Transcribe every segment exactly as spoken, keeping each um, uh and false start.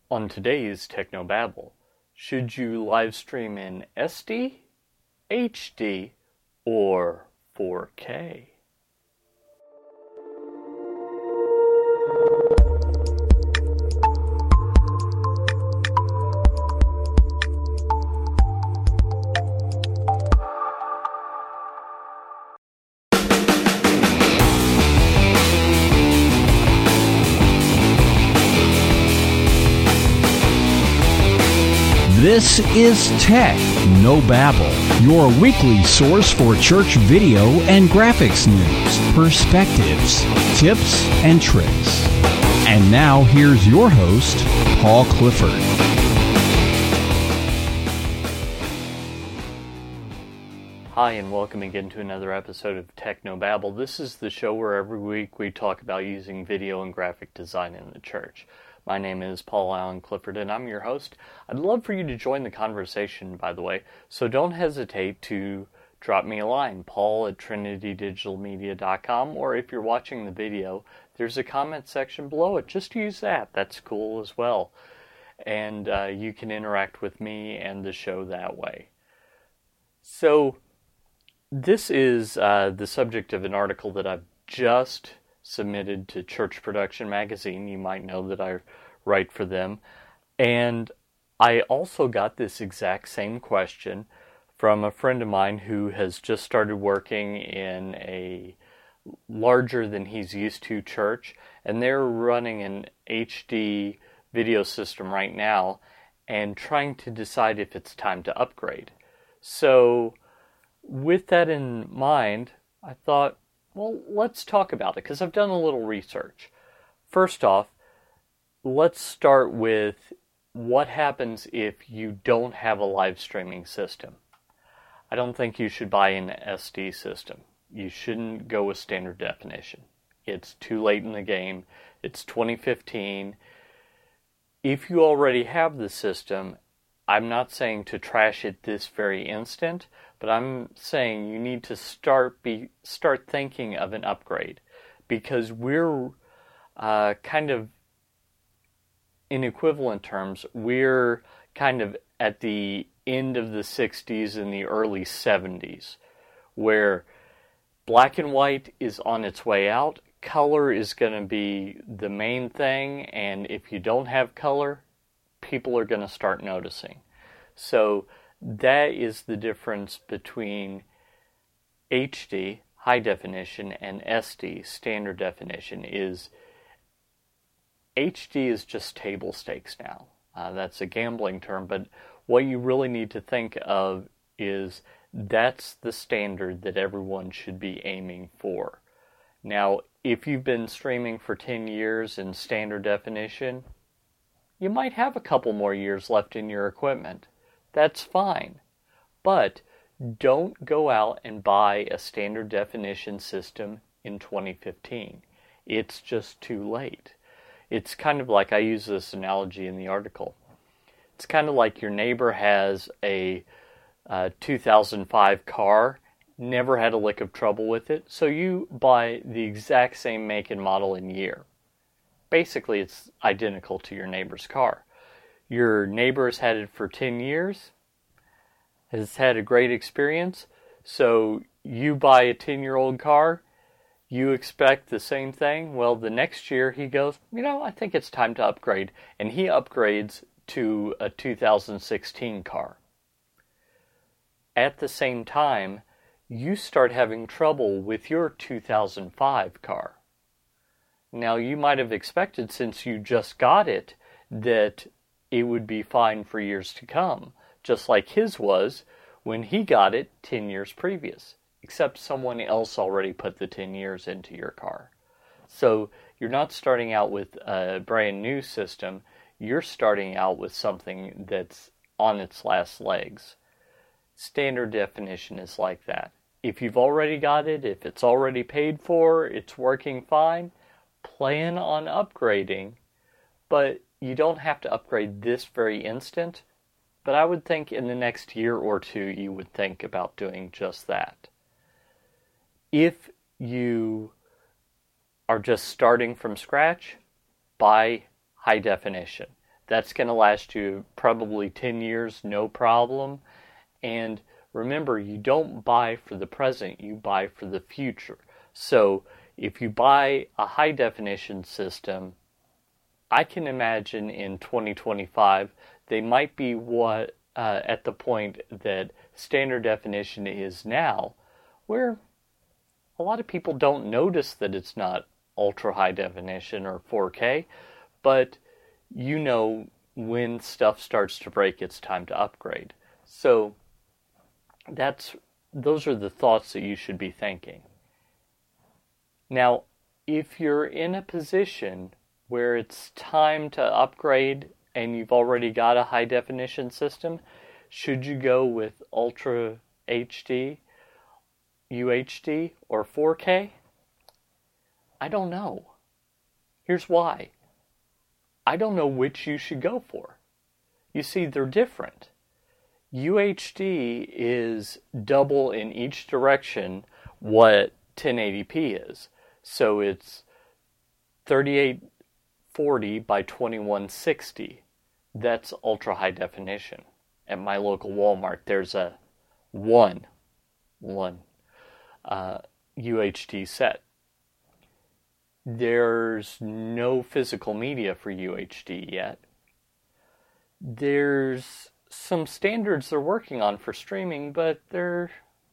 On today's Technobabble, should you live stream in S D, H D, or four K? This is Tech No Babble, your weekly source for church video and graphics news, perspectives, tips, and tricks. And now here's your host, Paul Clifford. Hi, and welcome again to another episode of Technobabble. This is the show where every week we talk about using video and graphic design in the church. My name is Paul Allen Clifford, and I'm your host. I'd love for you to join the conversation, by the way, so don't hesitate to drop me a line, paul at trinity digital media dot com, or if you're watching the video, there's a comment section below it. Just use that. That's cool as well. And uh, you can interact with me and the show that way. So, this is uh, the subject of an article that I've just submitted to Church Production Magazine. You might know that I write for them. And I also got this exact same question from a friend of mine who has just started working in a larger than he's used to church. And they're running an H D video system right now and trying to decide if it's time to upgrade. So with that in mind, I thought, well, let's talk about it, because I've done a little research. First off, let's start with what happens if you don't have a live streaming system. I don't think you should buy an S D system. You shouldn't go with standard definition. It's too late in the game. It's twenty fifteen. If you already have the system, I'm not saying to trash it this very instant, but I'm saying you need to start be start thinking of an upgrade, because we're uh, kind of, in equivalent terms, we're kind of at the end of the sixties and the early seventies, where black and white is on its way out. Color is going to be the main thing, and if you don't have color, people are going to start noticing. So that is the difference between H D, high definition, and S D, standard definition. Is H D is just table stakes now. Uh, that's a gambling term, but what you really need to think of is that's the standard that everyone should be aiming for. Now, if you've been streaming for ten years in standard definition, you might have a couple more years left in your equipment. That's fine. But don't go out and buy a standard definition system in twenty fifteen. It's just too late. It's kind of like, I use this analogy in the article. It's kind of like your neighbor has a uh, two thousand five car, never had a lick of trouble with it, so you buy the exact same make and model and year. Basically, it's identical to your neighbor's car. Your neighbor has had it for ten years, has had a great experience, so you buy a ten-year-old car, you expect the same thing. Well, the next year he goes, you know, I think it's time to upgrade, and he upgrades to a two thousand sixteen car. At the same time, you start having trouble with your two thousand five car. Now, you might have expected, since you just got it, that it would be fine for years to come, just like his was when he got it ten years previous, except someone else already put the ten years into your car. So you're not starting out with a brand new system, you're starting out with something that's on its last legs. Standard definition is like that. If you've already got it, if it's already paid for, it's working fine, plan on upgrading, but you don't have to upgrade this very instant. But I would think in the next year or two you would think about doing just that. If you are just starting from scratch, buy high definition. That's going to last you probably ten years, no problem. And remember, you don't buy for the present, you buy for the future. So if you buy a high definition system, I can imagine in twenty twenty-five, they might be what uh, at the point that standard definition is now, where a lot of people don't notice that it's not ultra high definition or four K, but you know when stuff starts to break, it's time to upgrade. So that's those are the thoughts that you should be thinking. Now, if you're in a position where it's time to upgrade and you've already got a high definition system, should you go with Ultra H D, U H D, or four K? I don't know. Here's why. I don't know which you should go for. You see, they're different. U H D is double in each direction what ten eighty p is. So it's thirty-eight forty by twenty-one sixty. That's ultra high definition. At my local Walmart, there's a one, one uh, U H D set. There's no physical media for U H D yet. There's some standards they're working on for streaming, but they're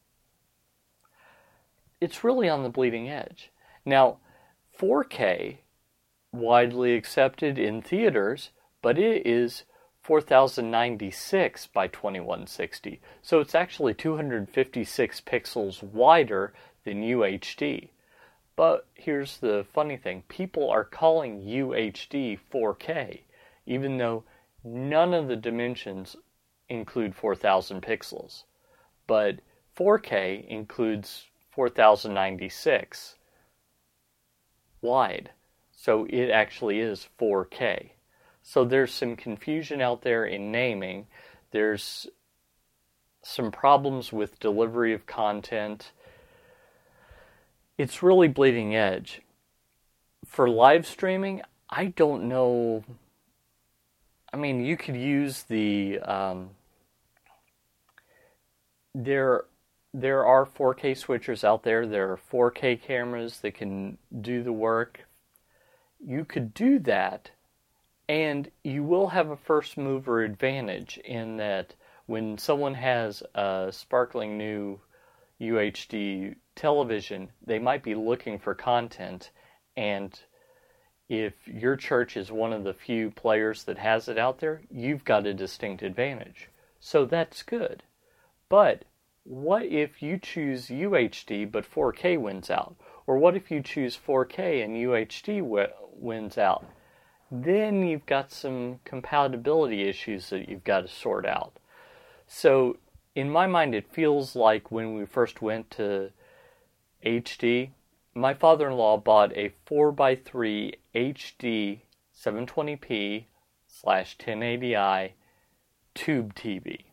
it's really on the bleeding edge. Now, four K, widely accepted in theaters, but it is four thousand ninety-six by twenty-one sixty. So it's actually two hundred fifty-six pixels wider than U H D. But here's the funny thing. People are calling U H D four K, even though none of the dimensions include four thousand pixels. But four K includes four thousand ninety-six wide. So it actually is four K. So there's some confusion out there in naming. There's some problems with delivery of content. It's really bleeding edge. For live streaming, I don't know. I mean, you could use the, um, there, there are four K switchers out there. There are four K cameras that can do the work. You could do that, and you will have a first mover advantage in that when someone has a sparkling new U H D television, they might be looking for content, and if your church is one of the few players that has it out there, you've got a distinct advantage. So that's good. But what if you choose U H D but four K wins out? Or what if you choose four K and U H D w- wins out? Then you've got some compatibility issues that you've got to sort out. So in my mind, it feels like when we first went to H D, my father-in-law bought a four by three H D seven twenty p slash ten eighty i tube T V.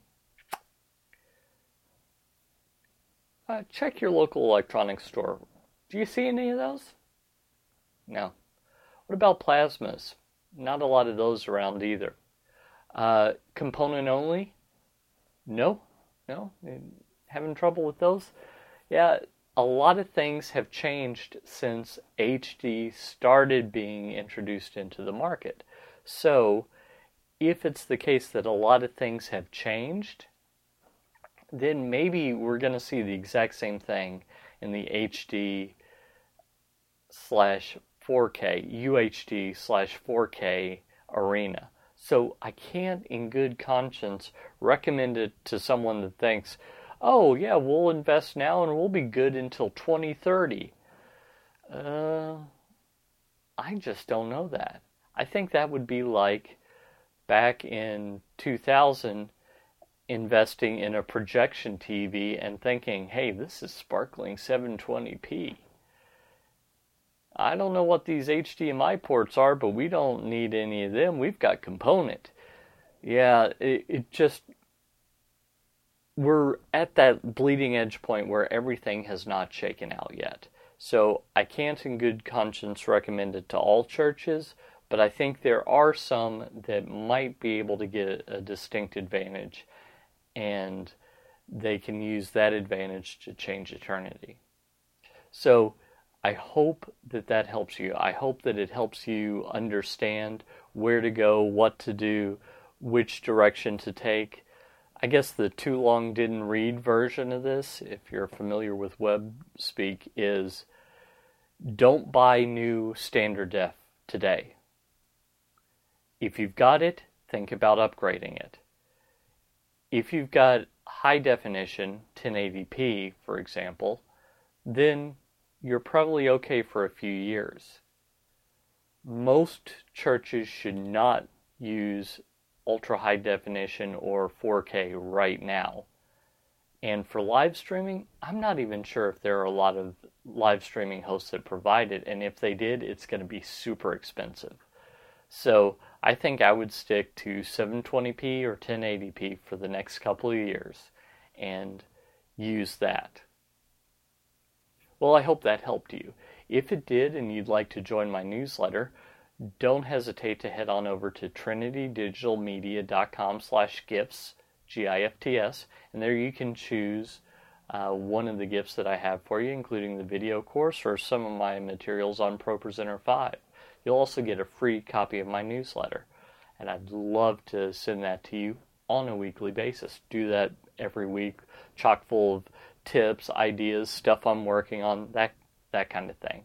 Uh, check your local electronics store. Do you see any of those? No. What about plasmas? Not a lot of those around either. Uh, component only? No. No? Having trouble with those? Yeah, a lot of things have changed since H D started being introduced into the market. So, if it's the case that a lot of things have changed, then maybe we're going to see the exact same thing in the H D slash four K, U H D slash four K arena. So I can't in good conscience recommend it to someone that thinks, oh yeah, we'll invest now and we'll be good until twenty thirty. Uh, I just don't know that. I think that would be like back in two thousand investing in a projection T V and thinking, hey, this is sparkling seven twenty p. I don't know what these H D M I ports are, but we don't need any of them. We've got component. Yeah, it, it just, we're at that bleeding edge point where everything has not shaken out yet. So I can't in good conscience recommend it to all churches, but I think there are some that might be able to get a distinct advantage, and they can use that advantage to change eternity. So I hope that that helps you. I hope that it helps you understand where to go, what to do, which direction to take. I guess the too long didn't read version of this, if you're familiar with web speak, is don't buy new standard def today. If you've got it, think about upgrading it. If you've got high definition, ten eighty p, for example, then you're probably okay for a few years. Most churches should not use ultra high definition or four K right now. And for live streaming, I'm not even sure if there are a lot of live streaming hosts that provide it, and if they did, it's going to be super expensive. So I think I would stick to seven twenty p or ten eighty p for the next couple of years and use that. Well, I hope that helped you. If it did and you'd like to join my newsletter, don't hesitate to head on over to trinity digital media dot com slash gifts, G I F T S, and there you can choose uh, one of the gifts that I have for you, including the video course or some of my materials on ProPresenter five. You'll also get a free copy of my newsletter, and I'd love to send that to you on a weekly basis. Do that every week, chock full of tips, ideas, stuff I'm working on, that that kind of thing.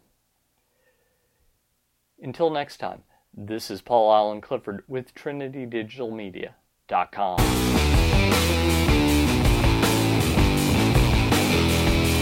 Until next time, this is Paul Allen Clifford with trinity digital media dot com.